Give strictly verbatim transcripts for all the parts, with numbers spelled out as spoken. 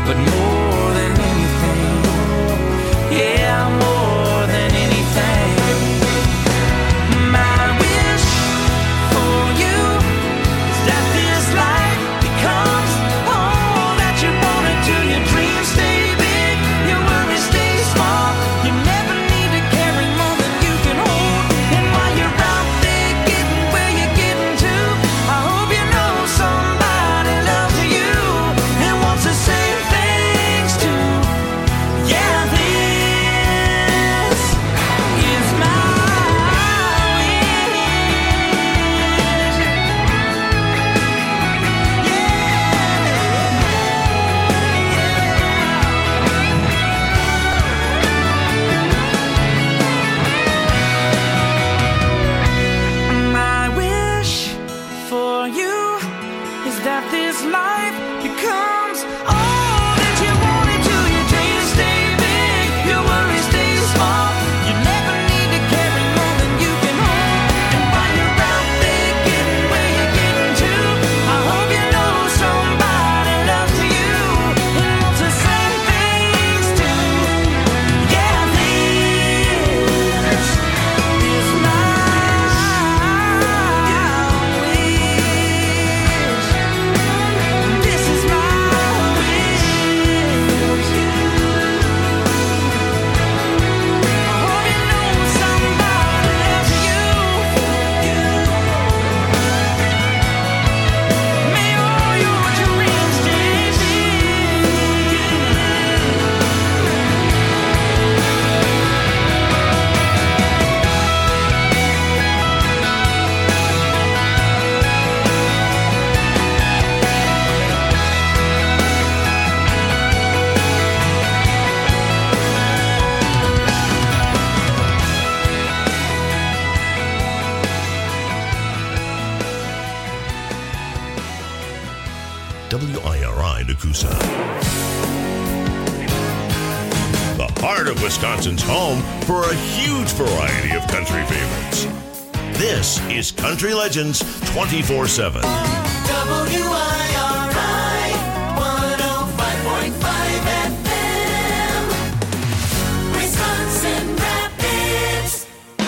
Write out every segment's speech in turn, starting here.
but more than anything, yeah, more than anything, my wish for you is that this life becomes all that you wanted to. Your dreams stay big, your worries stay small. You never need to carry more than you can hold. And while you're out there getting where you're getting to, I hope you know somebody loves you and wants the same things too. Yeah, this is my wish. My wish for you is that this life becomes all that you wanted to. Your dreams stay big, your worries stay small. You never need to carry more than you can hold. And while you're out there getting where you're getting to, I hope you know somebody loves you and wants the same things too. Yeah, this is my wish. This is my wish. I hope you know somebody loves you. May all your dreams stay big. W I R I Nakusa. The heart of Wisconsin's home for a huge variety of country favorites. This is Country Legends twenty-four seven. W I R I one oh five point five F M, Wisconsin Rapids.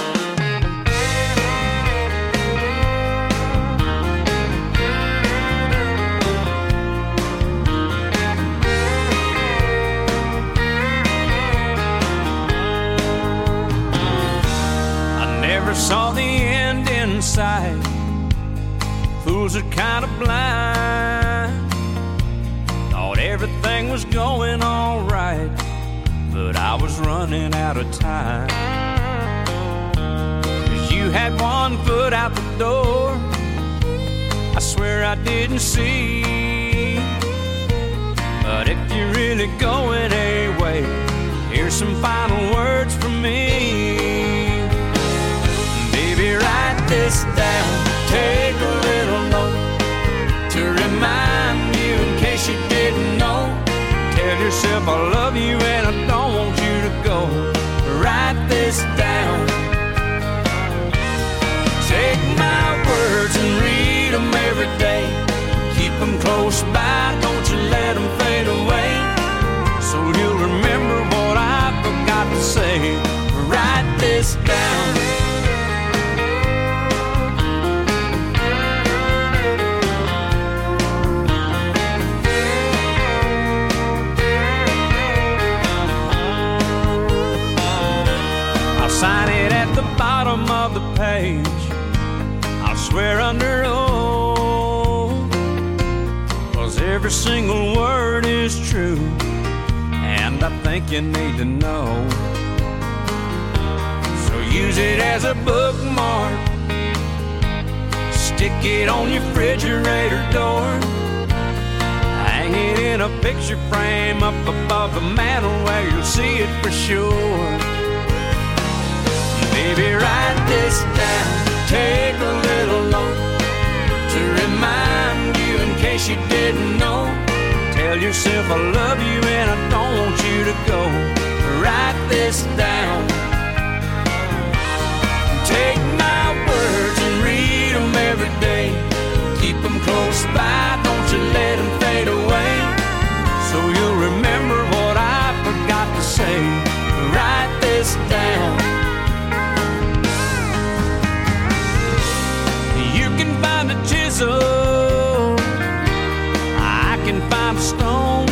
I never saw the end in sight. Fools are kind of blind. Thought everything was going all right, but I was running out of time. 'Cause you had one foot out the door, I swear I didn't see. But if you're really going away, here's some final words from me. Baby, write this down, take a little note to remind you in case you didn't know. Tell yourself I love you and I don't want you to go. Write this down. Take my words and read them every day. Keep them close by, don't you let them fade away. So you'll remember what I forgot to say. Write this down. I'll sign it at the bottom of the page. I'll swear under oath, 'cause every single word is true, and I think you need to know. So use it as a bookmark, stick it on your refrigerator door, hang it in a picture frame up above the mantel where you'll see it for sure. Baby, write this down, take a little note to remind you in case you didn't know. Tell yourself I love you and I don't want you to go. Write this down. Take my words and read them every day. Keep them close by, don't you let them fade away. So you'll this down. You can find a chisel, I can find a stone.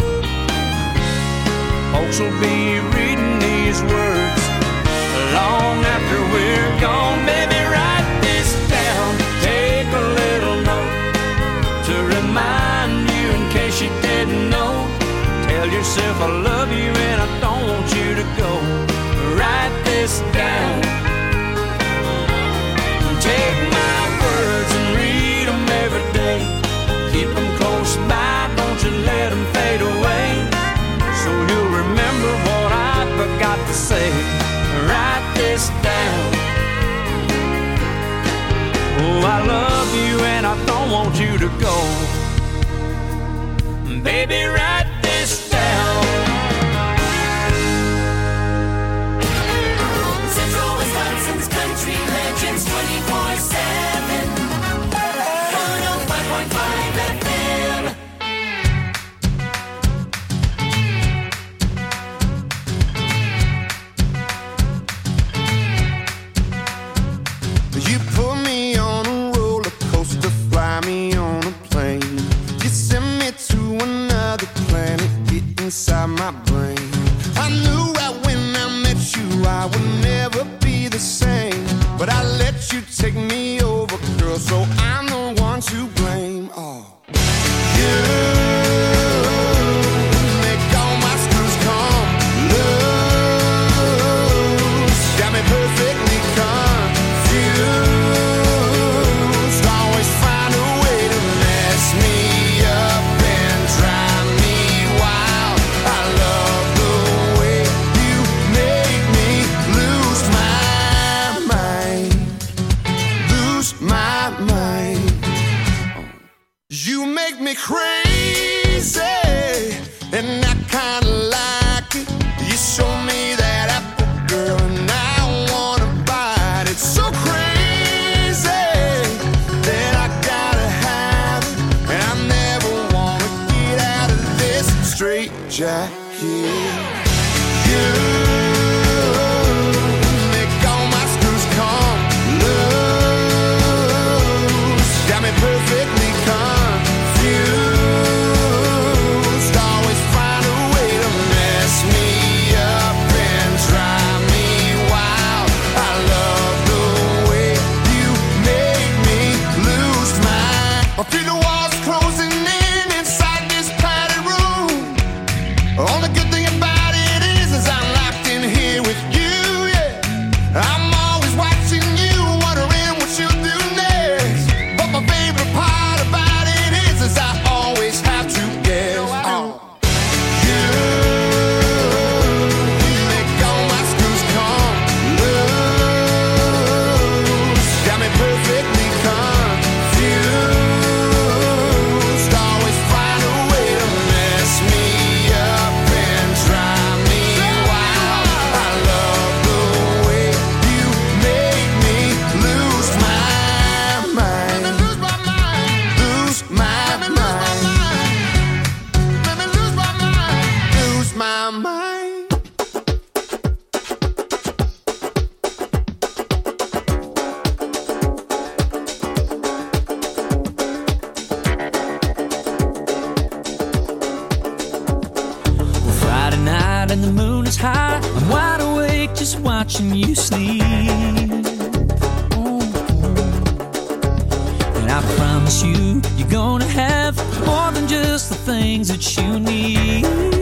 Folks will be reading these words long after we're gone. Baby, write this down. Take a little note to remind you in case you didn't know. Tell yourself I love you and I don't want you to go. Write this down. Take my words and read them every day. Keep them close by, don't you let them fade away. So you'll remember what I forgot to say. Write this down. Oh, I love you and I don't want you to go. Baby, write this down. Central Wisconsin's Country Legends twenty-four seven. one oh five point five F M. You put me on a roller coaster, fly me on a plane. You send me to another planet, get inside my brain. I knew right when I met you I would never be the same. But I let you take me over, girl, so I'm the one to blame. Oh, you make all my screws come loose. Got me perfectly confused. Always find a way to mess me up and drive me wild. I love the way you make me lose my mind. Lose my mind. You make me crazy, and I kinda like it. You show me that apple, girl, and I wanna bite it. So crazy that I gotta have it, and I never wanna get out of this straight jacket. You make all my screws come loose. Got me perfectly confused. Always find a way to mess me up and drive me wild. I love the way you make me lose my. I feel the walls closing in inside this padded room. Only good thing about it is, is I'm locked in here with you, yeah. I'm always watching you, wondering what you'll do next. But my favorite part about it is, is I always have to guess. Oh. You make all my screws come loose. Got me perfectly confused. Always find a way to mess me up and drive me wild. I love the way you make me lose my mind. Lose my mind. Lose my mind. Let me lose my mind. Lose my mind. Friday night and the moon is high. I'm wide awake just watching you sleep. And I promise you, you're gonna have more than just the things that you need.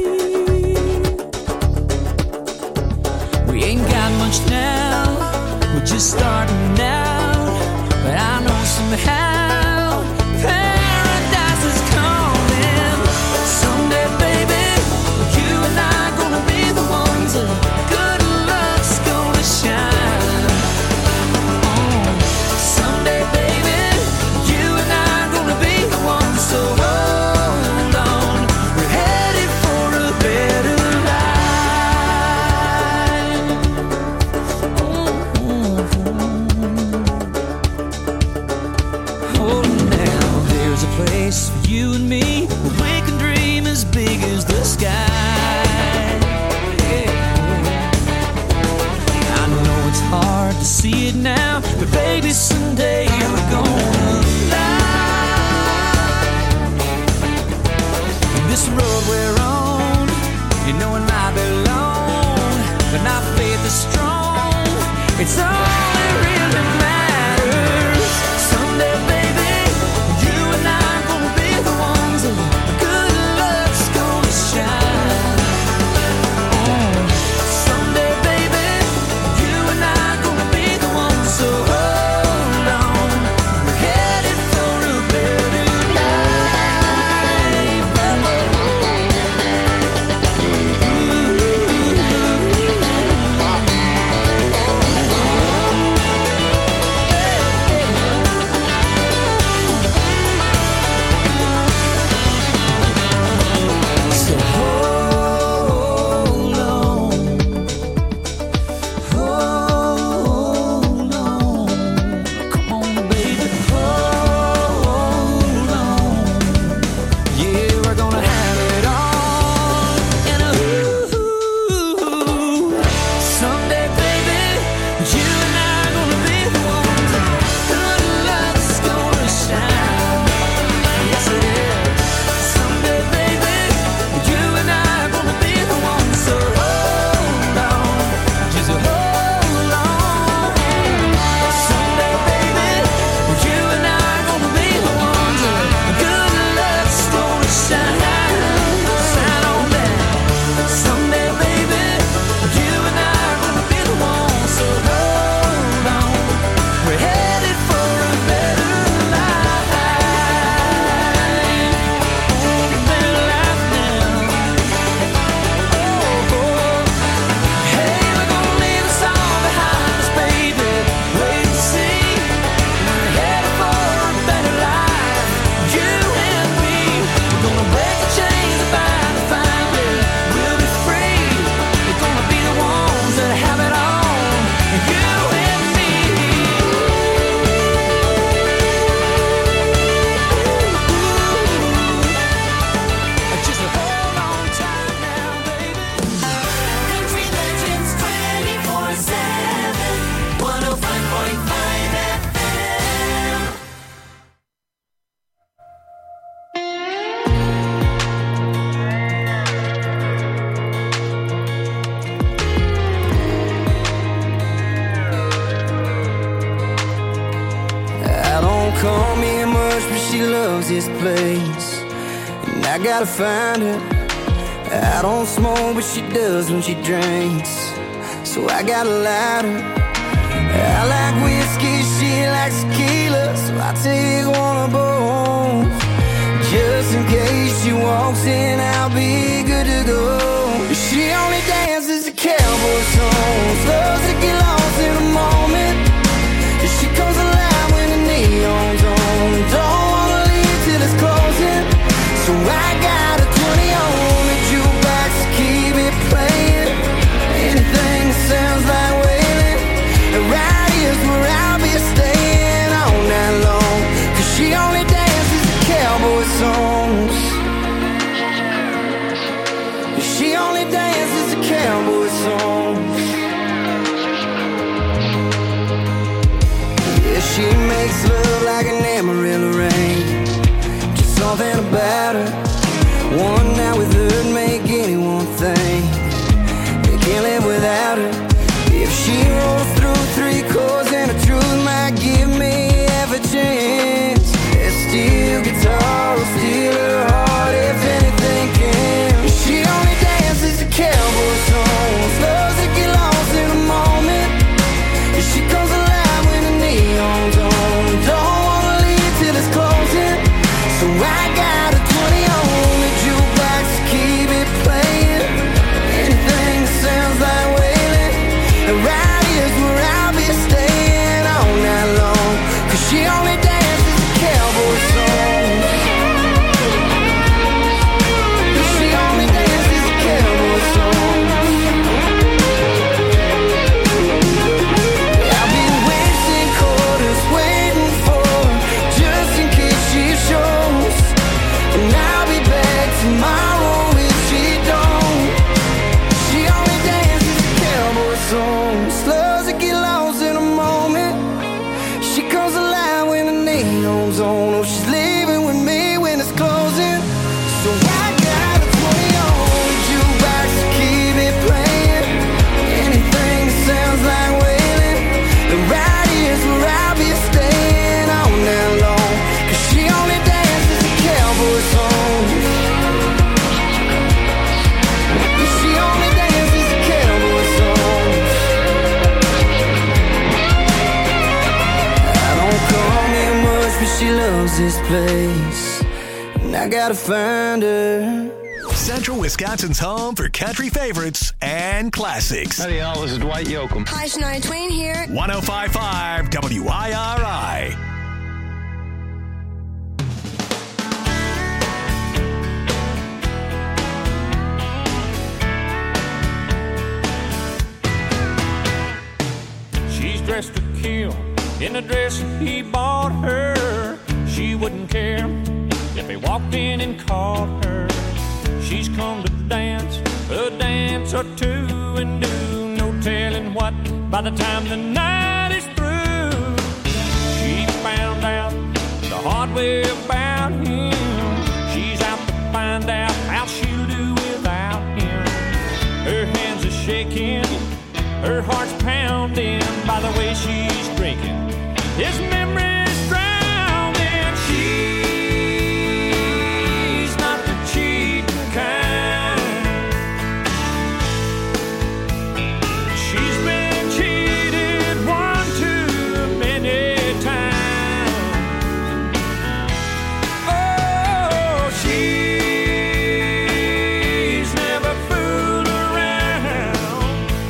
We ain't got much now, we're just starting out. But I know somehow paradise is coming. Someday, baby, you and I gonna be the ones that good luck's gonna shine. Oh, someday, baby, you and I gonna be the ones. So hold on, we're headed for a better life. Oh, oh, oh. It's all that really matters. Someday, baby, you and I are gonna be the ones that good luck's gonna shine. Oh. Someday, baby, you and I are gonna be the ones. So hold on, we're headed for a better life. So hold on, hold on, come on, baby, hold on. Yeah, we're gonna have it all in a ooh. Someday, baby, you and I are gonna be the ones. Good luck's gonna shine. Yes, it is. Someday, baby, you and I are gonna be the ones. So hold on, just hold on. Someday, baby, you and I are gonna be the ones. Good luck's gonna shine. Shine on that. Someday, baby, you and I are gonna be the ones. So hold on, we're headed for a better life. Oh, a better life now. Oh, oh. Hey, we're gonna leave us all behind us, baby. Wait and see. We're headed for a better life. You and me. We're gonna break the chains that bind us finally. We'll be free. We're gonna be the ones that have it all. You and me. Just hold on tight now, baby. Country Legends twenty-four seven, one oh five point five F M. I don't come here much, but she loves this place, and I gotta find her. I don't smoke, but she does when she drinks, so I got a lighter. I like whiskey, she likes tequila, so I take one of both. Just in case she walks in, I'll be good to go. She only dances to cowboy songs, loves to get lost in the moment. She comes alive when the neon's on. Don't wanna leave till it's closing, so I got a twenty on the jukebox to keep it playing. Anything that sounds like wailing, right here's where I'll be staying all night long. 'Cause she only dances to cowboy songs. She only dances to cowboy songs. Yeah, she makes love like an Amarillo rain. Just something about her. One night with her'd make anyone think they can't live without her. If she rolls through three chords and the truth might give me half a chance, that steel guitar will steal her heart if anything can. She only dances to cowboy songs, loves to get lost in a moment. She comes alive when the neon's on. Don't wanna leave till it's closing, so I got a twenty on the jukebox is this place? And I gotta find her. Central Wisconsin's home for country favorites and classics. Howdy, y'all. This is Dwight Yoakam. Hi, Shania Twain here. one oh five point five W I R I. She's dressed to kill in a dress he bought her. She wouldn't care if he walked in and caught her. She's come to dance a dance or two and do no telling what by the time the night is through. She found out the hard way about him. She's out to find out how she'll do without him. Her hands are shaking, her heart's pounding by the way she's drinking. His memory's drowning. She's not the cheating kind. She's been cheated one too many times. Oh, she's never fooled around.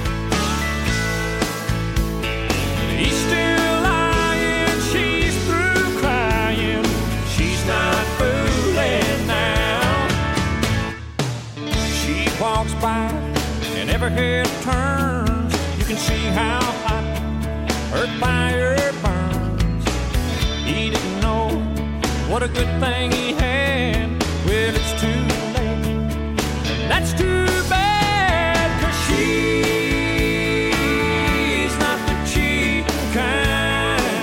He's still lying, she's through crying. She's not fooling now. She walks by and every head turns. You can see how hot her fire burns. He didn't know what a good thing he had. Well, it's too late. And that's too bad, 'cause she's not the cheating kind.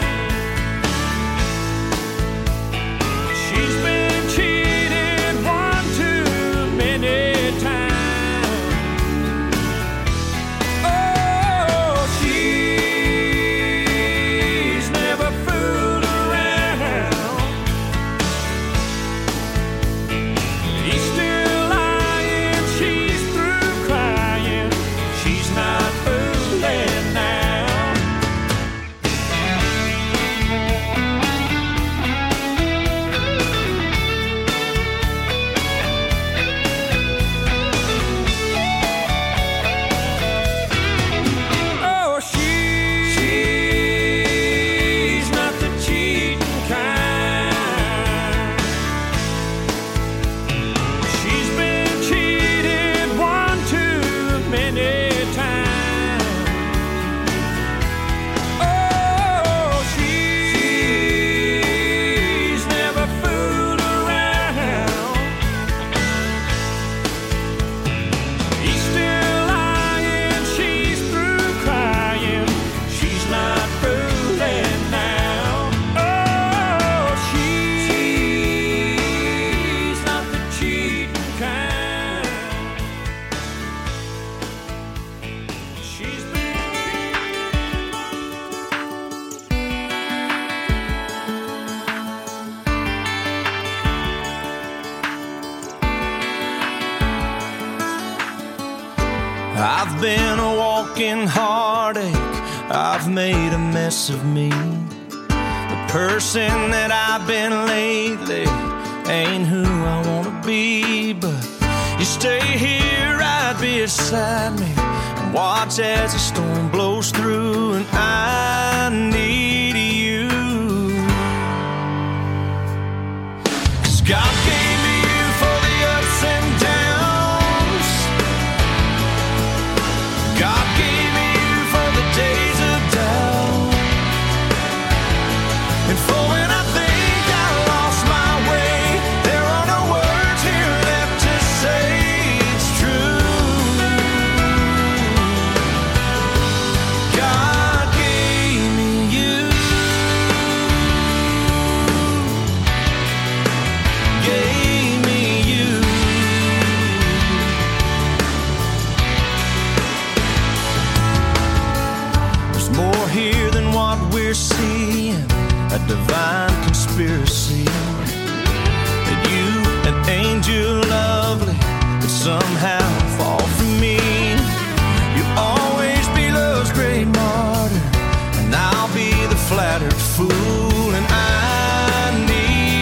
She's been cheated one too many times. Oh, she's never fooled around. He's still lying, she's through crying. She's not fooling now. Oh, she- she's not the cheating kind. She's been cheated one too many times. Oh, she's never fooled around. He's still lying, she's through crying. She's not fooling now. Oh, she's not the cheating kind. She's been I've been a walking heartache. I've made a mess of me. The person that I've been lately ain't who I wanna be. But you stay here right beside me and watch as the storm blows through. And I need you, 'cause God gave me you for the ups and downs. God gave me you for the days of doubt, and for when I think I lost my way. There are no words here left to say it's true. God gave me you, gave me you. There's more here than what we're seeing, a divine conspiracy. That you, an angel lovely, could somehow fall for me. You'll always be love's great martyr, and I'll be the flattered fool. And I need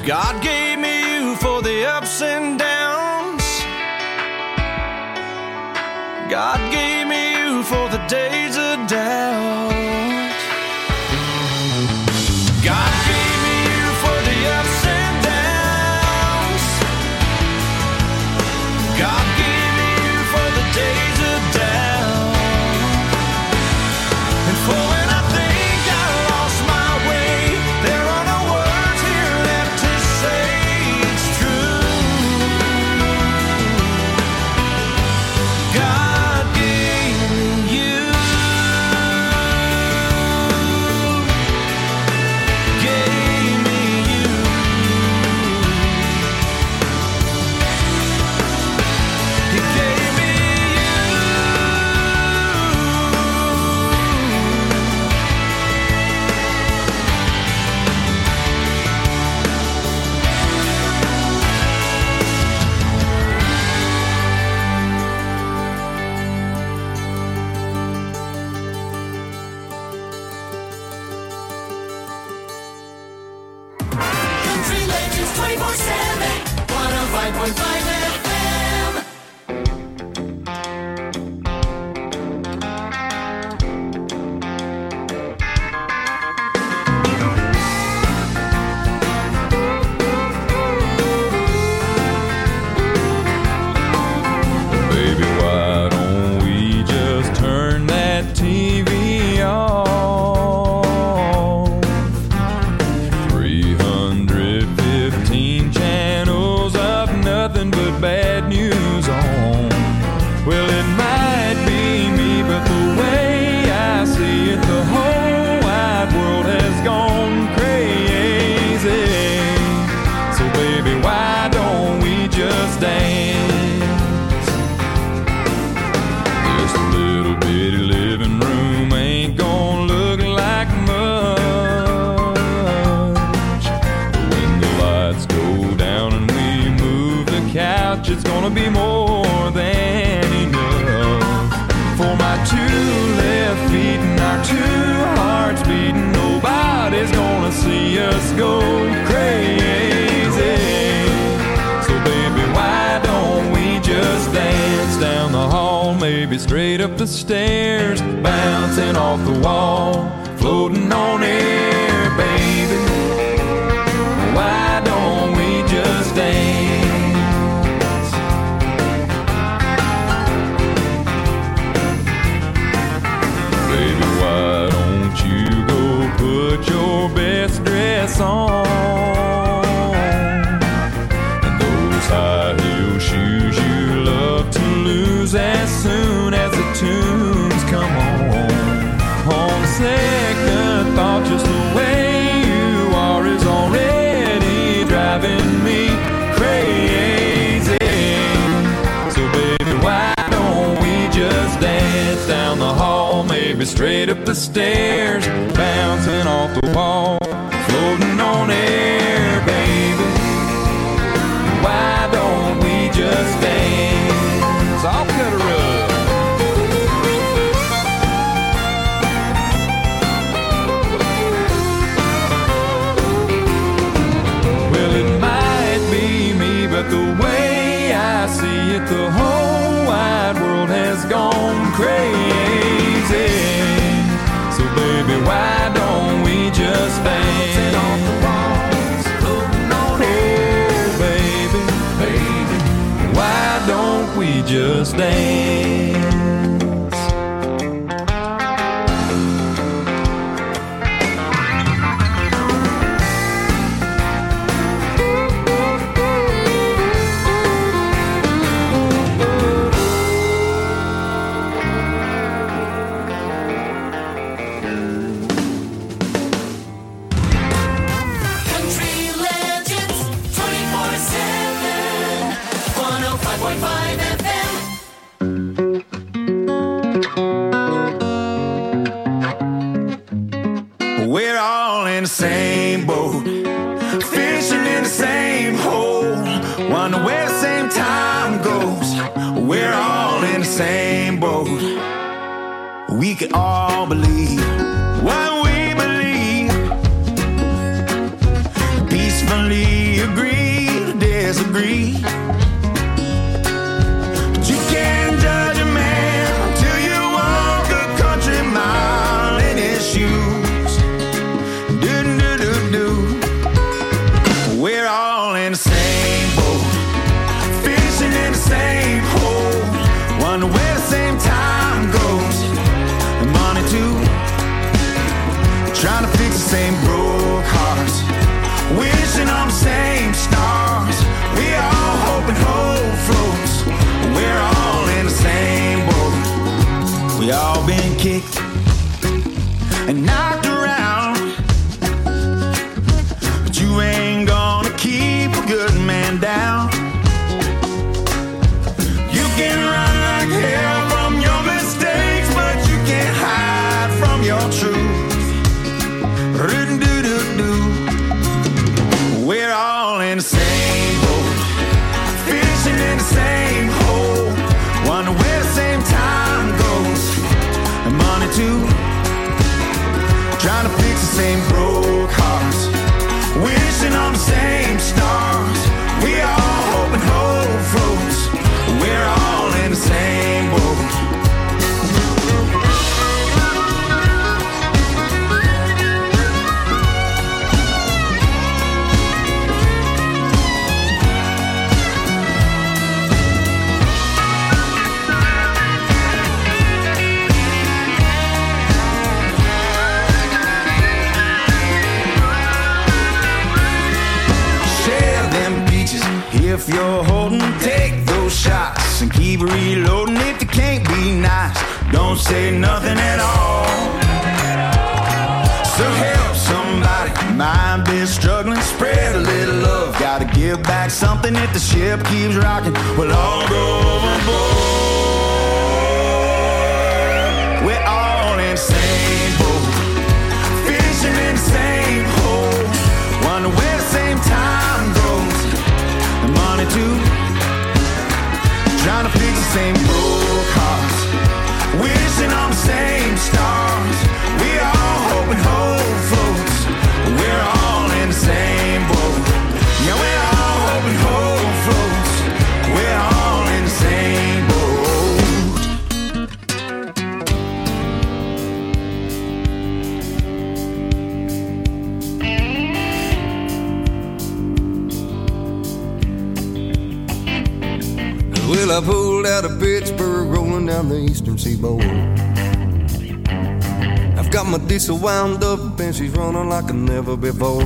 God gave me you for the ups and downs. God gave me you for the days of doubt. God gave me you for the ups and downs. God gave me you for the days of doubt. And for when I think I lost my way, there are no words here left to say it's true. God gave me you. Gave me you. He gave me Country Legends twenty-four seven, one oh five point five F M. Baby, why don't we just turn that T V off? three hundred fifteen channels of nothing but bad news on. Well, it might be me, but the way I see it, the whole wide world has gone crazy. So baby, why don't we just dance? This little bitty living room ain't gonna look like much. But when the lights go down and we move the couch, it's gonna be more than enough. For my two left feet and our two hearts beating, nobody's gonna see us go crazy. So baby, why don't we just dance down the hall, maybe straight up the stairs, bouncing off the wall, floating on air, baby. Why don't we just dance? Baby, why don't you go put your best dress on? And those high heel shoes you love to lose as soon as the tunes come on. On second thought, just the way you are is already driving me crazy. So baby, why don't we just dance down the hall, maybe straight up the stairs, bouncing off the wall, floating on air, baby. Why don't we just dance? I'll cut a rug. Well, it might be me, but the way I see it, the whole wide world has gone crazy. So baby, why don't we just dance? Off the walls, floating on air, baby, baby. Why don't we just dance? Country Legends twenty-four seven, one oh five point five F M. We're all in the same boat, fishing in the same hole, wonder where the same time goes. We're all in the same boat. We can all believe what we believe peacefully agree. But you can't judge a man till you walk a country mile in his shoes. Do do do do. We're all in the same boat, fishing in the same hole, wonder where the same time goes, and money too. Trying to fix the same broke hearts, wishing on the same stars. We all hope and hope floats. We're all in the same boat. We all been kicked and knocked around, but you ain't gonna keep a good man down. You can run like hell from your mistakes, but you can't hide from your truth. We're all in the same boat, fishing in the same hole, wonder where the same time goes, and money too. Trying to fix the same broke hearts, wishing on the same stars. We all hope and hope floats. We're all in the same boat. If you're holding, take those shots and keep reloading. If you can't be nice, don't say nothing at all. So help somebody, might be struggling, spread a little love. Gotta give back something if the ship keeps rocking. We'll all go overboard. We're all in the same boat, fishing in the same hole, wonder where the same time goes, and money too. Trying to fix the same broke hearts, wishing on the same stars. We all hope and hope floats. We're all in the same boat. Yeah, we're all hope and hope floats. We're all in the same boat. Well, I pulled out of Pittsburgh, rolling down the eastern seaboard. I've got my diesel wound up and she's running like a never before.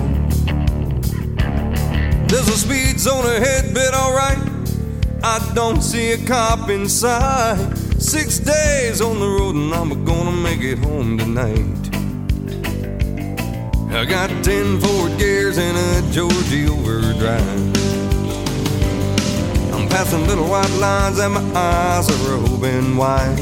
There's a speed zone ahead, but alright, I don't see a cop in sight. Six days on the road and I'm gonna make it home tonight. I got ten forward gears and a Georgie overdrive. I'm passing little white lines and my eyes are open wide.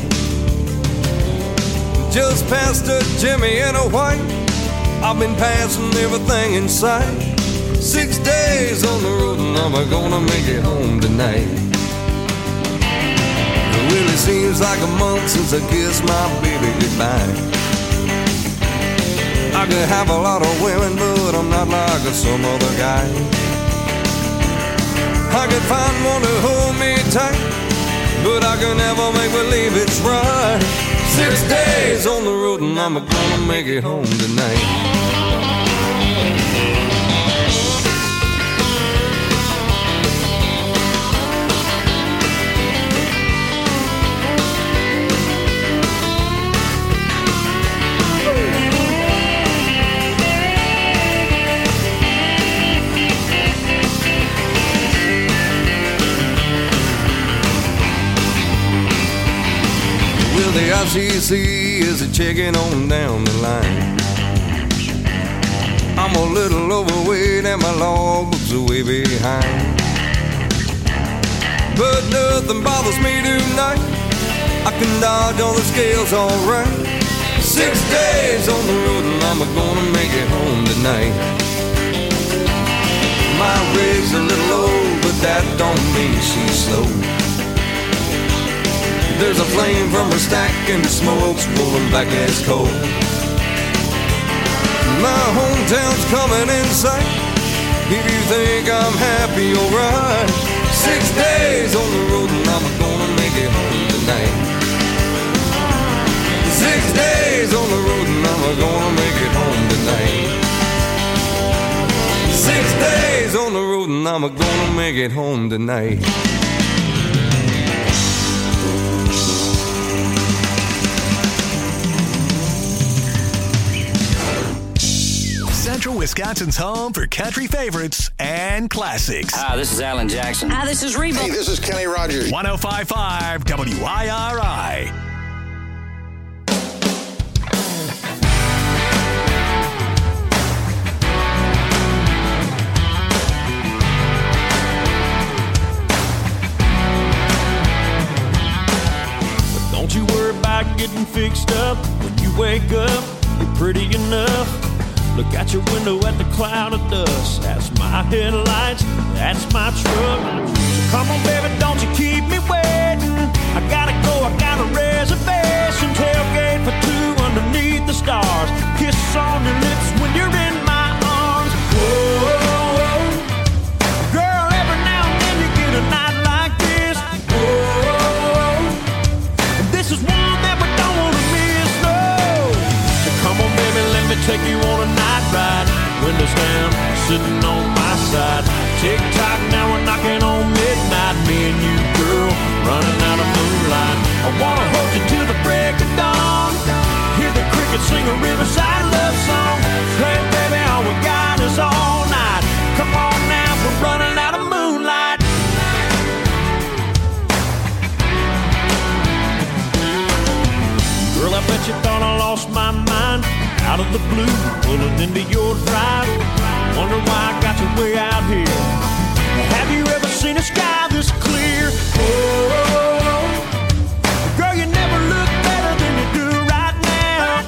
Just past a Jimmy and a white, I've been passing everything in sight. Six days on the road and I'm gonna make it home tonight. Well, it seems like a month since I kissed my baby goodbye. I could have a lot of women, but I'm not like some other guy. I could find one to hold me tight, but I can never make believe it's right. Six days on the road and I'm gonna make it home tonight. The I C C is a checking on down the line. I'm a little overweight and my logbook's way behind, but nothing bothers me tonight. I can dodge on the scales alright. Six days on the road and I'm gonna make it home tonight. My rig's a little old, but that don't mean she's slow. There's a flame from her stack and the smoke's rolling back as coal. My hometown's coming in sight. If you think I'm happy, alright. Six days on the road and I'm gonna make it home tonight. Six days on the road and I'm gonna make it home tonight. Six days on the road and I'm gonna make it home tonight. Central Wisconsin's home for country favorites and classics. Hi, this is Alan Jackson. Hi, this is Reba. Hey, this is Kenny Rogers. one oh five point five W I R I. Don't you worry about getting fixed up. When you wake up, you're pretty enough. Look out your window at the cloud of dust. That's my headlights, that's my truck. So come on, baby, don't you keep me waiting. I gotta go, I got a reservation. Tailgate for two underneath the stars. Kiss on your lips when you're in my arms. Whoa, girl, every now and then you get a night like this. Whoa, and this is one that we don't wanna miss, no. So come on, baby, let me take you on a night ride. Windows down, sitting on my side. Tick tock, now we're knocking on midnight. Me and you, girl, running out of moonlight. I wanna hold you till the break of dawn. Hear the crickets sing a riverside love song. Hey, baby, all we got is all night. Come on now, we're running out of moonlight. Girl, I bet you thought I lost my mind. Out of the blue, pulling into your drive. Wonder why I got you way out here. Have you ever seen a sky this clear? Oh, girl, you never look better than you do right now.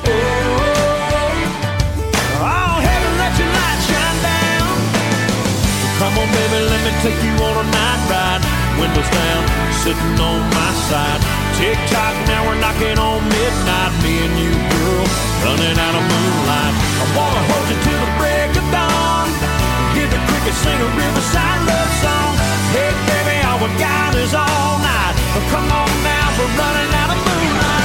Oh, oh, heaven, let your light shine down. Come on, baby, let me take you on a night ride. Windows down, sitting on my side. Tick tock, now we're knocking on midnight. Me and you, girl, running out of moonlight. I wanna hold you till the break of dawn. Hear the crickets sing a riverside love song. Hey, baby, all we got is all night. Oh, come on now, we're running out of moonlight.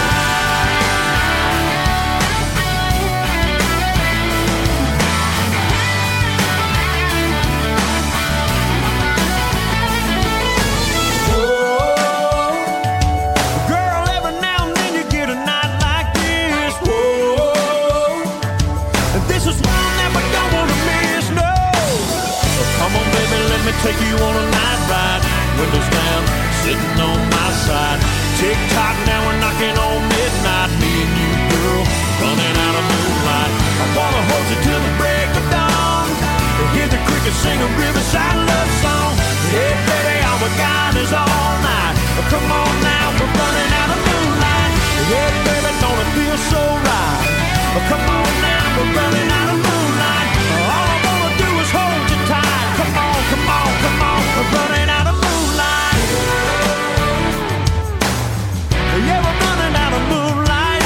Take you on a night ride, windows down, sitting on my side. Tick tock, now we're knocking on midnight. Me and you, girl, running out of moonlight. I wanna hold you till the break of dawn. Hear the crickets sing a riverside love song. Hey, baby, all we got is all night. Oh, come on now, we're running out of moonlight. Hey, baby, don't it feel so right? Oh, come on now, we're running out of moonlight. All I wanna do is hold you tight. Come on, come on, come on, we're running out of moonlight. Yeah, we're running out of moonlight.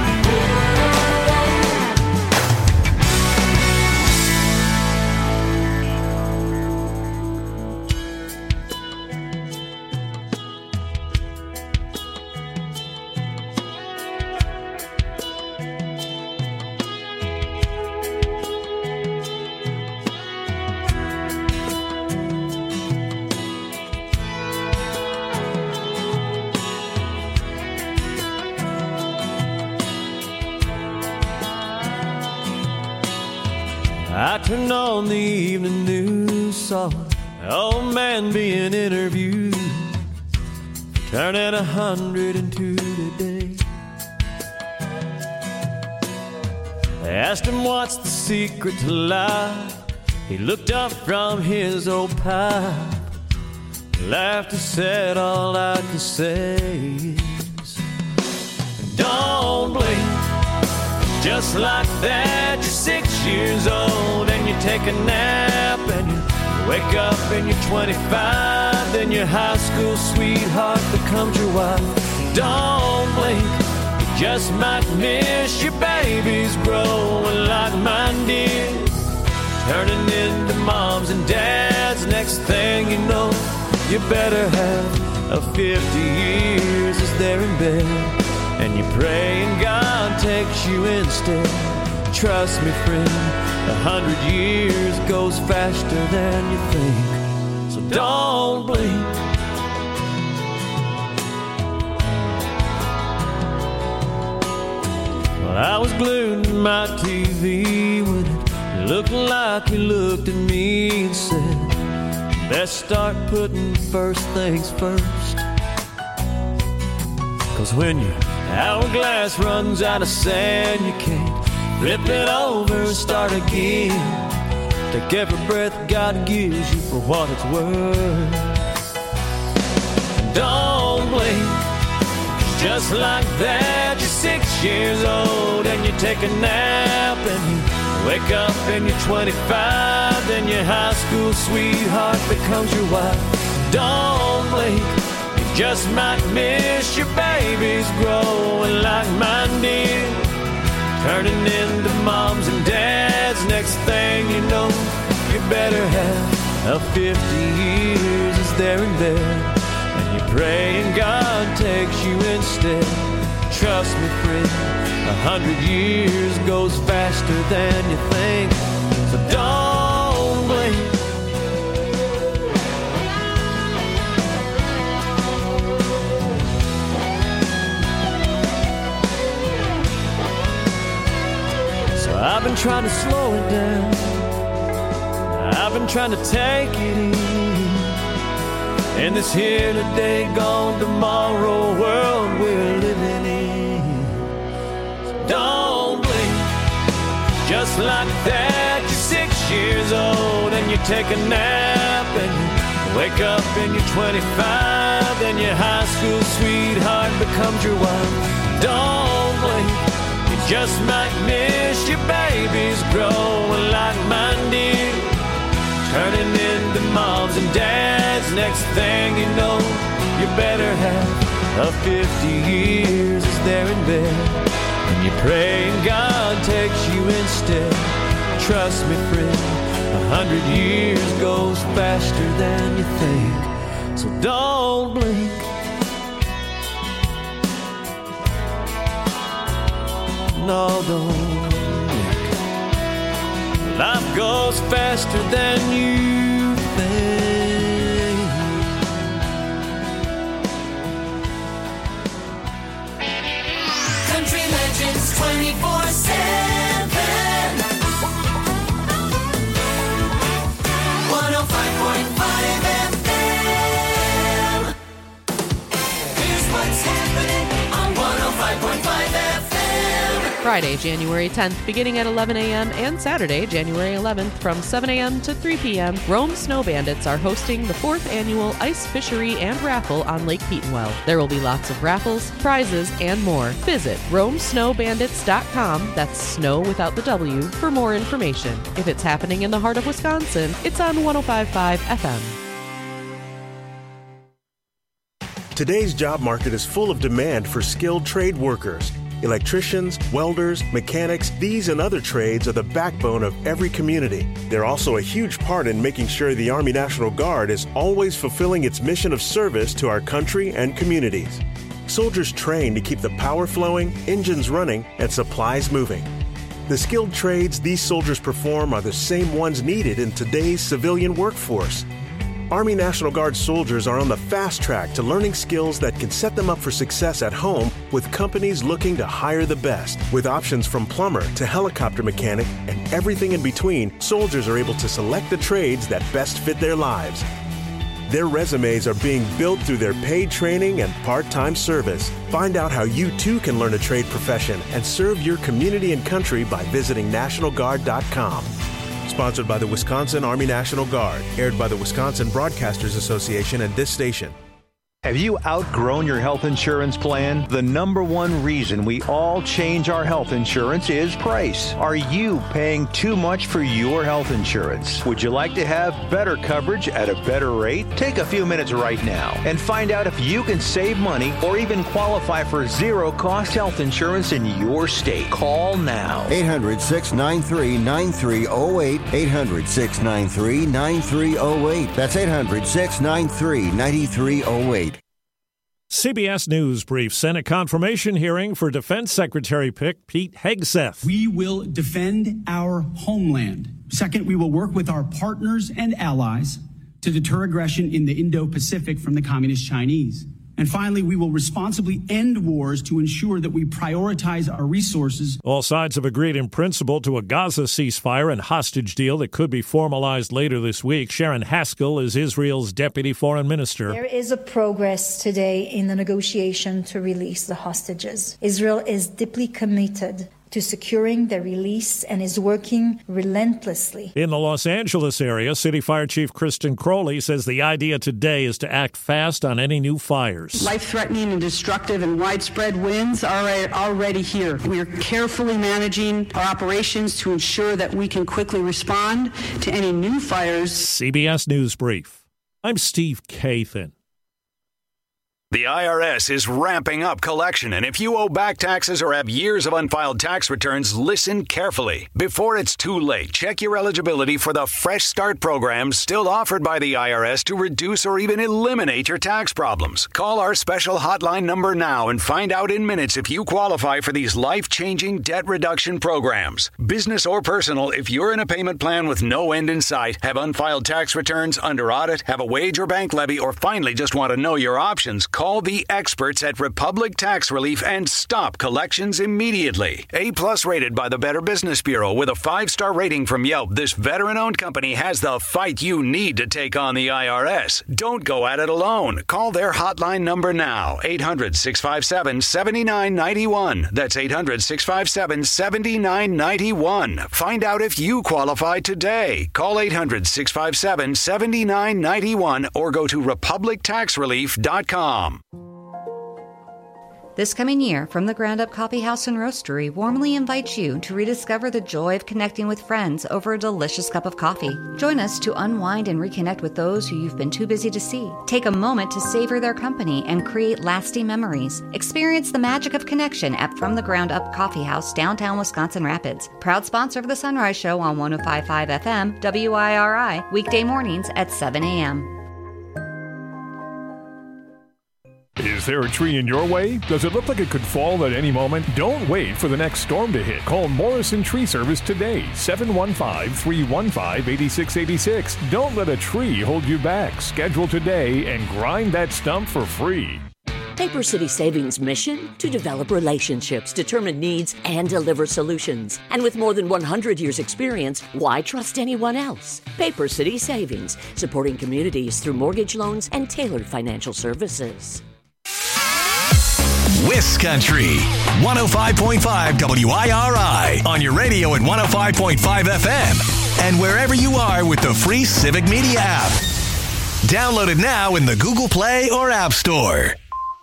I turned on the evening news, saw an old man being interviewed. Turning a hundred and two today. I asked him what's the secret to life. He looked up from his old pipe, laughed and said, all I can say is, don't blink. Just like that, you're six years old and you take a nap and you wake up and you're twenty-five. Then your high school sweetheart becomes your wife. Don't blink, you just might miss your babies growing like mine did, turning into moms and dads. Next thing you know, you better have a fifty years as they're in bed, and you pray and God takes you instead. Trust me, friend, a hundred years goes faster than you think, so don't blink. Well, I was glued to my T V when it looked like you looked at me and said, best start putting first things first. Cause when your hourglass runs out of sand, you can't flip it over and start again. Take every breath God gives you for what it's worth. Don't blink, cause just like that, you're six years old and you take a nap and you wake up and you're twenty-five, then your high school sweetheart becomes your wife. Don't blink, you just might miss your babies growing like mine did, turning into moms and dads. Next thing you know, you better have a fifty years as they're in bed, and you pray and God takes you instead. Trust me, friend, a hundred years goes faster than you think, so don't blink. So I've been trying to slow it down, I've been trying to take it easy, in this here today, gone tomorrow world we're living in. Don't blink, just like that, you're six years old and you take a nap and you wake up and you're twenty-five, then your high school sweetheart becomes your wife. Don't blink, you just might miss your babies growing like mine did, turning into moms and dads. Next thing you know, you better have a fifty years as they're in bed, and you pray and God takes you instead. Trust me, friend, a hundred years goes faster than you think, so don't blink. No, don't blink. Life goes faster than you think. Country Legends twenty-four seven. one oh five point five F M. Here's what's happening on one oh five point five F M. Friday, January tenth, beginning at eleven a.m. and Saturday, January eleventh, from seven a.m. to three p.m., Rome Snow Bandits are hosting the fourth annual Ice Fishery and Raffle on Lake Petenwell. There will be lots of raffles, prizes, and more. Visit rome snow bandits dot com, that's snow without the W, for more information. If it's happening in the heart of Wisconsin, it's on one oh five point five F M. Today's job market is full of demand for skilled trade workers. Electricians, welders, mechanics, these and other trades are the backbone of every community. They're also a huge part in making sure the Army National Guard is always fulfilling its mission of service to our country and communities. Soldiers train to keep the power flowing, engines running, and supplies moving. The skilled trades these soldiers perform are the same ones needed in today's civilian workforce. Army National Guard soldiers are on the fast track to learning skills that can set them up for success at home with companies looking to hire the best. With options from plumber to helicopter mechanic and everything in between, soldiers are able to select the trades that best fit their lives. Their resumes are being built through their paid training and part-time service. Find out how you too can learn a trade profession and serve your community and country by visiting national guard dot com. Sponsored by the Wisconsin Army National Guard. Aired by the Wisconsin Broadcasters Association and this station. Have you outgrown your health insurance plan? The number one reason we all change our health insurance is price. Are you paying too much for your health insurance? Would you like to have better coverage at a better rate? Take a few minutes right now and find out if you can save money or even qualify for zero-cost health insurance in your state. Call now. eight hundred, six nine three, nine three zero eight. eight hundred, six nine three, nine three zero eight. That's eight hundred, six nine three, nine three zero eight. C B S News Brief Senate confirmation hearing for Defense Secretary pick Pete Hegseth. We will defend our homeland. Second, we will work with our partners and allies to deter aggression in the Indo-Pacific from the Communist Chinese. And finally, we will responsibly end wars to ensure that we prioritize our resources. All sides have agreed in principle to a Gaza ceasefire and hostage deal that could be formalized later this week. Sharon Haskell is Israel's deputy foreign minister. There is a progress today in the negotiation to release the hostages. Israel is deeply committed to securing their release and is working relentlessly. In the Los Angeles area, City Fire Chief Kristen Crowley says the idea today is to act fast on any new fires. Life-threatening and destructive and widespread winds are already here. We are carefully managing our operations to ensure that we can quickly respond to any new fires. C B S News Brief. I'm Steve Kathan. The I R S is ramping up collection, and if you owe back taxes or have years of unfiled tax returns, listen carefully. Before it's too late, check your eligibility for the Fresh Start program still offered by the I R S to reduce or even eliminate your tax problems. Call our special hotline number now and find out in minutes if you qualify for these life-changing debt reduction programs. Business or personal, if you're in a payment plan with no end in sight, have unfiled tax returns, under audit, have a wage or bank levy, or finally just want to know your options, call Call the experts at Republic Tax Relief and stop collections immediately. A-plus rated by the Better Business Bureau with a five-star rating from Yelp, this veteran-owned company has the fight you need to take on the I R S. Don't go at it alone. Call their hotline number now, eight hundred, six five seven, seven nine nine one. That's eight hundred, six five seven, seven nine nine one. Find out if you qualify today. Call eight hundred, six five seven, seven nine nine one or go to republic tax relief dot com. This coming year, From the Ground Up Coffee House and Roastery warmly invites you to rediscover the joy of connecting with friends over a delicious cup of coffee. Join us to unwind and reconnect with those who you've been too busy to see. Take a moment to savor their company and create lasting memories. Experience the magic of connection at From the Ground Up Coffee House, downtown Wisconsin Rapids. Proud sponsor of the Sunrise Show on one oh five point five F M, W I R I, weekday mornings at seven a.m. Is there a tree in your way? Does it look like it could fall at any moment? Don't wait for the next storm to hit. Call Morrison Tree Service today, seven one five, three one five, eight six eight six. Don't let a tree hold you back. Schedule today and grind that stump for free. Paper City Savings' mission? To develop relationships, determine needs, and deliver solutions. And with more than one hundred years experience, why trust anyone else? Paper City Savings, supporting communities through mortgage loans and tailored financial services. Wiscountry, one oh five point five W I R I, on your radio at one oh five point five F M, and wherever you are with the free Civic Media app. Download it now in the Google Play or App Store.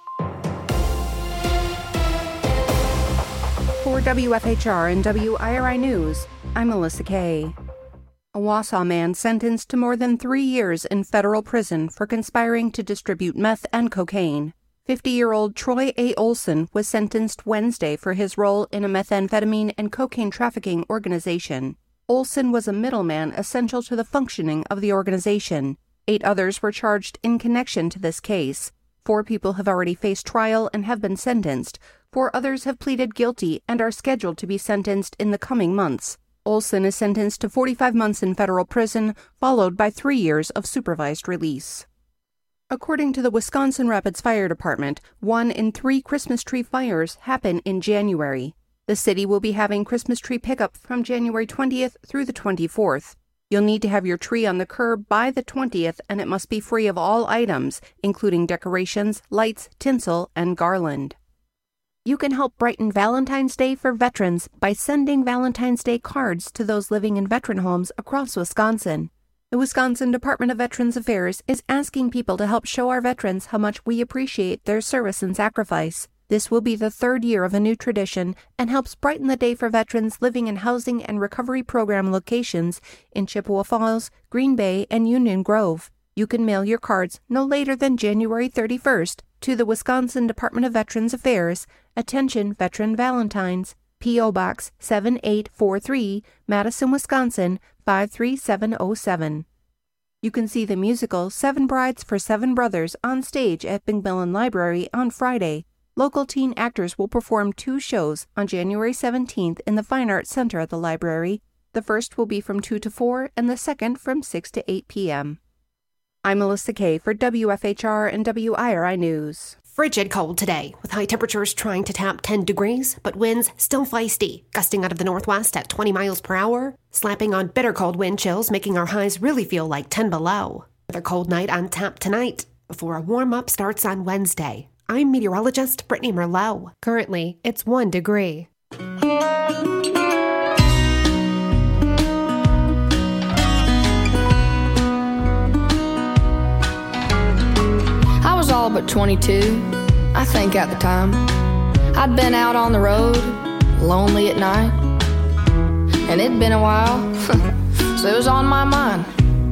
For W F H R and W I R I News, I'm Melissa Kay. A Wausau man sentenced to more than three years in federal prison for conspiring to distribute meth and cocaine. fifty-year-old Troy A. Olson was sentenced Wednesday for his role in a methamphetamine and cocaine trafficking organization. Olson was a middleman essential to the functioning of the organization. Eight others were charged in connection to this case. Four people have already faced trial and have been sentenced. Four others have pleaded guilty and are scheduled to be sentenced in the coming months. Olson is sentenced to forty-five months in federal prison, followed by three years of supervised release. According to the Wisconsin Rapids Fire Department, one in three Christmas tree fires happen in January. The city will be having Christmas tree pickup from January twentieth through the twenty-fourth. You'll need to have your tree on the curb by the twentieth, and it must be free of all items, including decorations, lights, tinsel, and garland. You can help brighten Valentine's Day for veterans by sending Valentine's Day cards to those living in veteran homes across Wisconsin. The Wisconsin Department of Veterans Affairs is asking people to help show our veterans how much we appreciate their service and sacrifice. This will be the third year of a new tradition and helps brighten the day for veterans living in housing and recovery program locations in Chippewa Falls, Green Bay, and Union Grove. You can mail your cards no later than January thirty-first to the Wisconsin Department of Veterans Affairs. Attention Veteran Valentines. P O. Box seven eight four three, Madison, Wisconsin five three seven oh seven. You can see the musical Seven Brides for Seven Brothers on stage at McMillan Library on Friday. Local teen actors will perform two shows on January seventeenth in the Fine Arts Center at the library. The first will be from two to four and the second from six to eight p.m. I'm Melissa Kay for W F H R and W I R I News. Frigid cold today, with high temperatures trying to tap ten degrees, but winds still feisty, gusting out of the northwest at twenty miles per hour, slapping on bitter cold wind chills, making our highs really feel like ten below. Another cold night on tap tonight, before a warm-up starts on Wednesday. I'm meteorologist Brittany Merlot. Currently, it's one degree. I was all but twenty-two, I think at the time. I'd been out on the road, lonely at night. And it'd been a while, so it was on my mind.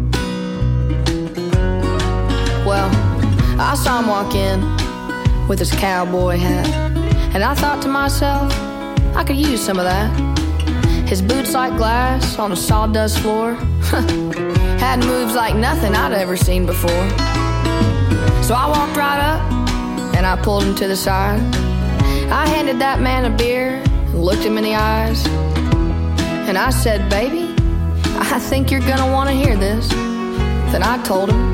Well, I saw him walk in with his cowboy hat, and I thought to myself, I could use some of that. His boots like glass on a sawdust floor had moves like nothing I'd ever seen before. So I walked right up and I pulled him to the side. I handed that man a beer and looked him in the eyes, and I said, baby, I think you're gonna want to hear this. Then I told him,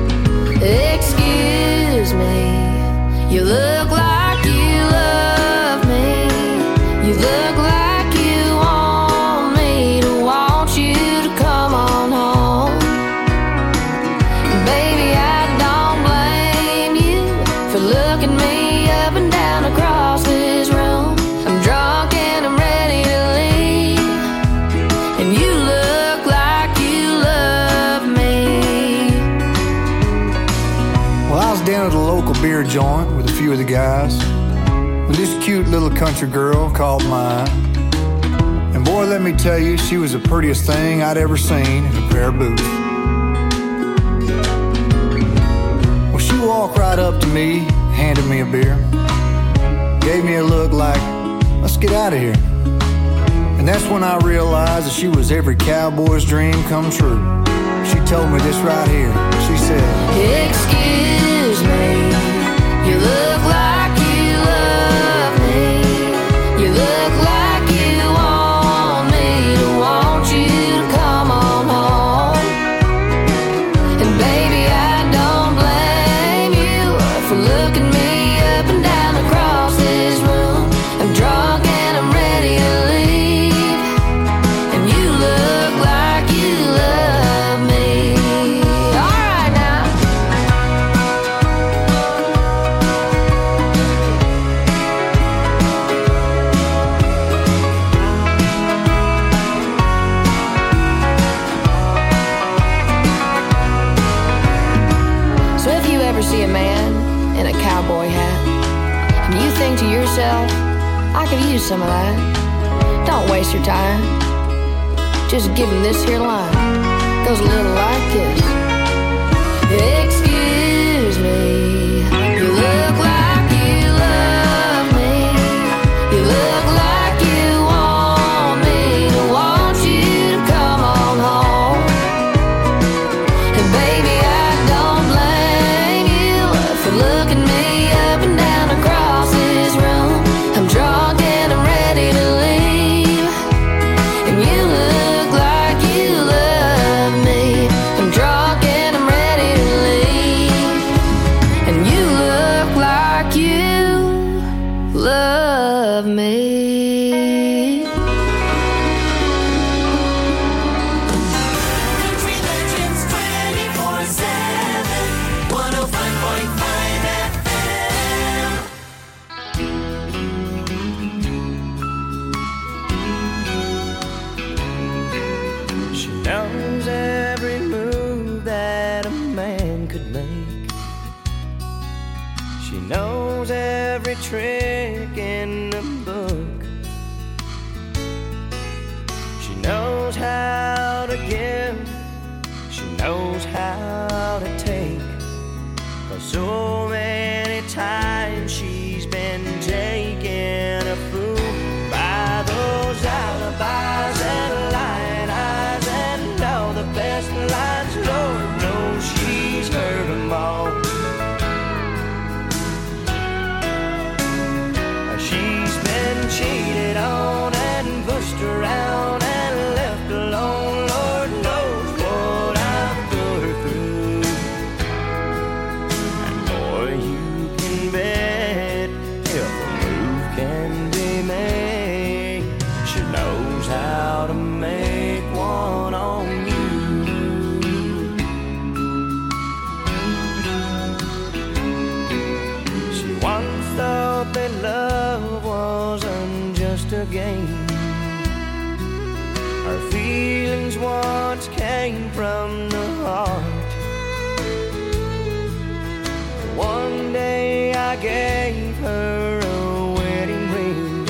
excuse me, you look like you love me. You look like you want me to want you to come on home. Baby, I don't blame you for looking me up and down across this room. I'm drunk and I'm ready to leave, and you look like you love me. Well, I was down at a local beer joint with a few of the guys when this cute little country girl caught my eye. And boy, let me tell you, she was the prettiest thing I'd ever seen in a pair of boots. Well, she walked right up to me, handed me a beer, gave me a look like, let's get out of here. And that's when I realized that she was every cowboy's dream come true. She told me this right here. She said, excuse me, you look like you love me. You look like you want me to want you to come on home. And baby, I don't blame you for looking me up and down across this room. I'm drunk and I'm ready to leave, and you look like you love me. All right now. So if you ever see a man in a cowboy hat and you think to yourself, I could use some of that, don't waste your time. Just give him this here line. Goes a little like this. Excuse me, you look like you love me. You look like you want me to want you to come on home. And baby, I don't blame you for looking me up and down across this room. I'm drunk and I'm ready to leave, and you look like you love me. I'm drunk and I'm ready to leave, and you look like you love me. Country Legends twenty-four seven, one oh five point five F M. She knows every move trick in the book. She knows how to give, she knows how to take. Cause so many times she's been taken a fool by those alibis and lying eyes and all the best lines. Lord knows she's heard them all. She's been cheated on and pushed around and left alone. Lord knows what I've put her through. And boy, you can bet if a move can be made, she knows how to make one on you. She once thought that love wasn't just a game. Her feelings once came from the heart. One day I gave her a wedding ring,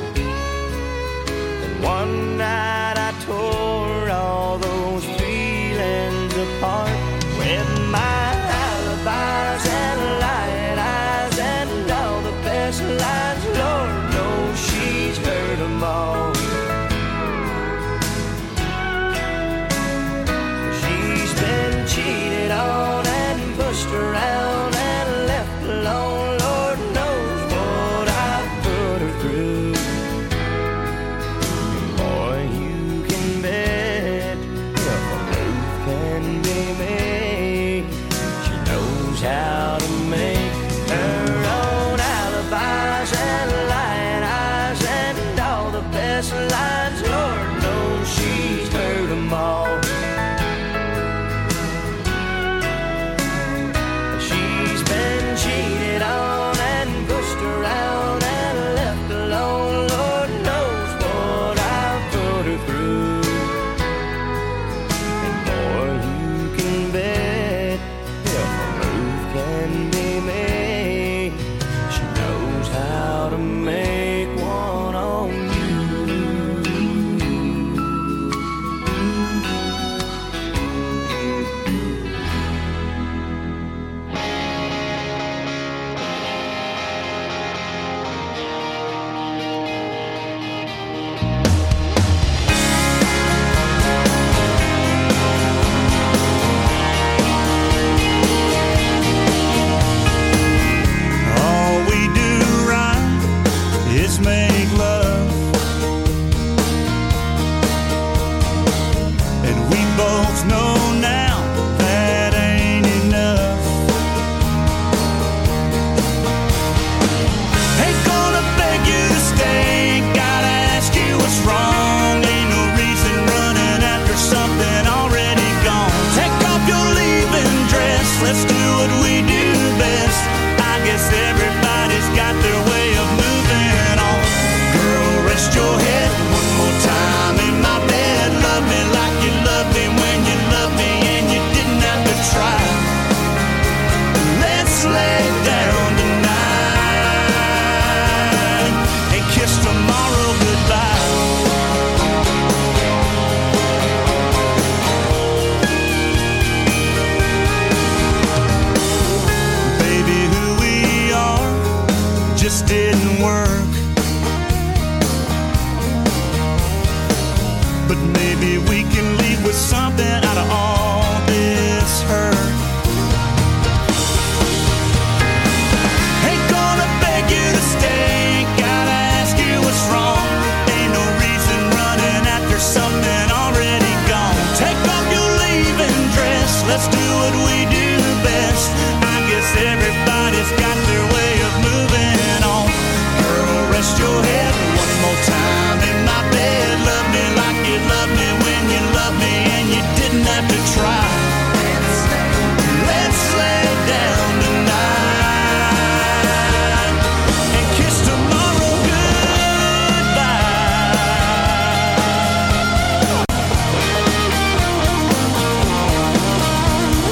and one night I tore all those feelings apart with my alibis and lying eyes and all the best lines. Lord knows she's heard them all. She's been cheated on and pushed around and left alone. Lord knows what I've put her through. And boy, you can bet if a move can be made, she knows how to make her own alibis and lying eyes and all the best lines. Lord knows she's heard them all. She's been cheated on and pushed around and left alone. Lord knows what I've put her through. And boy, you can bet if a move can be made, she knows how to make one on you. All we do right is make love, and we both know now that ain't enough. Ain't gonna beg you to stay, gotta ask you what's wrong. Ain't no reason running after something already gone. Take off your leaving dress, let's do what we do best. I guess everybody's got their way of moving on. Girl, rest your head one more time in my bed. Love me like you loved me when you loved me and you didn't have to try. Let's lay down tonight and kiss tomorrow goodbye. Baby, who we are just didn't work, but maybe we can leave with something out of all this hurt. Ain't gonna beg you to stay, gotta ask you what's wrong. Ain't no reason running after something already gone. Take off your leaving dress, let's do what we do best. I guess everybody's got their way of moving on. Girl, rest your head one more time in my bed. Love me like you loved me when you loved me and you didn't have to try. Let's lay down tonight and kiss tomorrow goodbye.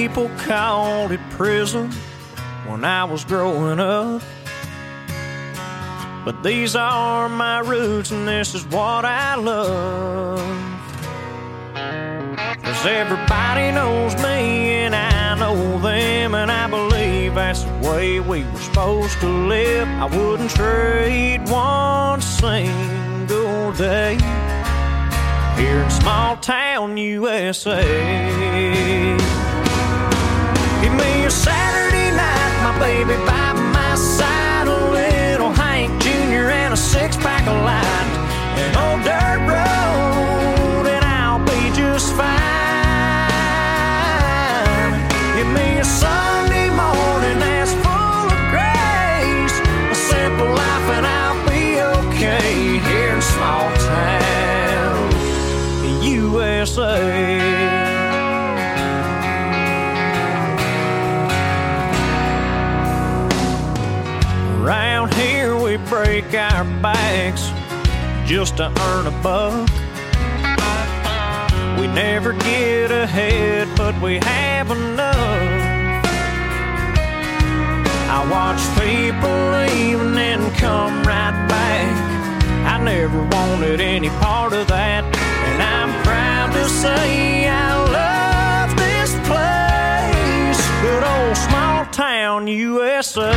people called it prison when I was growing up. But these are my roots and this is what I love. 'Cause everybody knows me and I know them, and I believe that's the way we were supposed to live. I wouldn't trade one single day here in small town U S A. Give me a Saturday night, my baby by my side, a little Hank Junior and a six-pack of light, an old dirt road, and I'll be just fine. Give me a Sunday morning that's full of grace, a simple life, and I'll be okay here in small town U S A. Around here we break our backs just to earn a buck. We never get ahead, but we have enough. I watch people leave and then come right back. I never wanted any part of that, and I'm proud to say I love this place, good old small town U S A.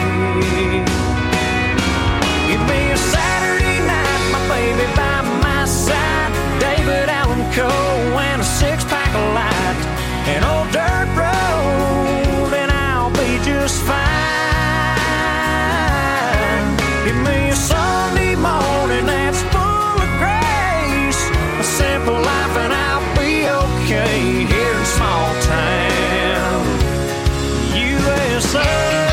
Give me a Saturday night, my baby by my side, David Allan Coe and a six-pack of light, an old dirt road, and I'll be just fine. Give me a Sunday morning that's full of grace, a simple life, and I'll be okay here in small town U S A.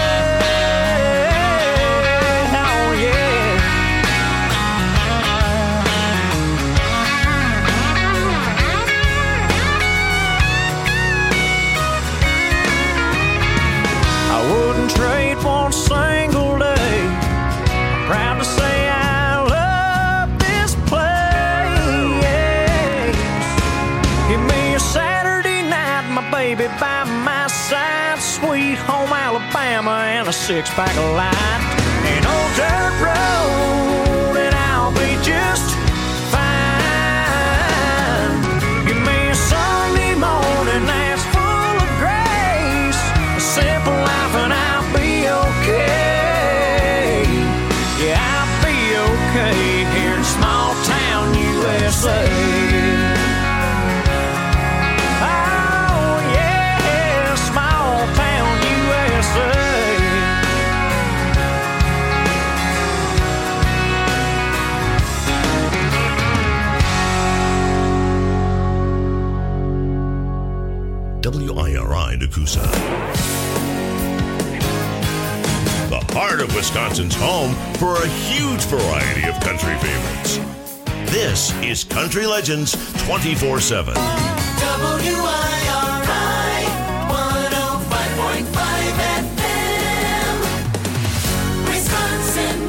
Trade one single day. I'm proud to say I love this place. Give me a Saturday night, my baby by my side, sweet home Alabama, and a six-pack of light, an old dirt road, and I'll be just fine. Give me a Sunday morning that's full of grace, a simple life, and I'll okay. Yeah, I'll be okay here in small town U S A. Oh yeah, small town U S A. W I R I Nakusa. The heart of Wisconsin's home for a huge variety of country favorites. This is Country Legends twenty-four seven. W I R